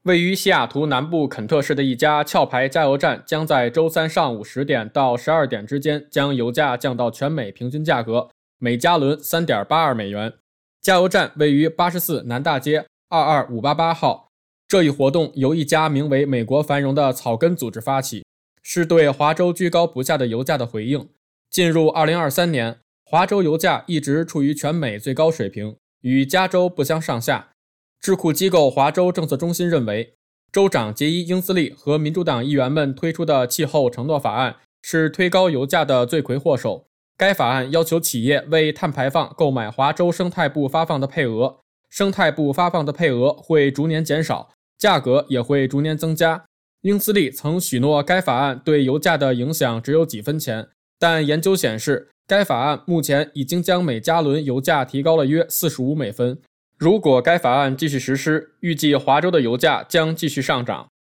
位于西雅图南部肯特市的一家壳牌加油站将在周三上午10点到12点之间将油价降到全美平均价格每加仑 3.82 美元。加油站位于84南大街22588号。这一活动由一家名为美国繁荣的草根组织发起，是对华州居高不下的油价的回应。进入2023年，华州油价一直处于全美最高水平，与加州不相上下。智库机构华州政策中心认为，州长杰伊·英斯利和民主党议员们推出的气候承诺法案是推高油价的罪魁祸首。该法案要求企业为碳排放购买华州生态部发放的配额，生态部发放的配额会逐年减少，价格也会逐年增加。英斯利曾许诺该法案对油价的影响只有几分钱，但研究显示，该法案目前已经将每加仑油价提高了约45美分。如果该法案继续实施，预计华州的油价将继续上涨。